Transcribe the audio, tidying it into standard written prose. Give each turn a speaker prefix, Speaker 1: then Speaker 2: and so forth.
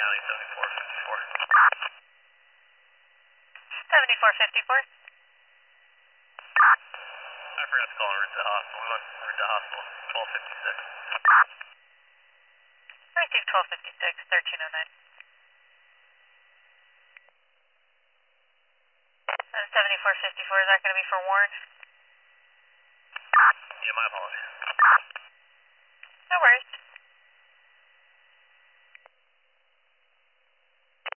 Speaker 1: County 7454.
Speaker 2: 7454.
Speaker 1: I forgot to call en route to the hospital. We went en route to the hospital, 1256.
Speaker 2: Receive 1256, 1309. 7454, is that going to be for Warren?
Speaker 1: Yeah, my apologies.
Speaker 2: No worries.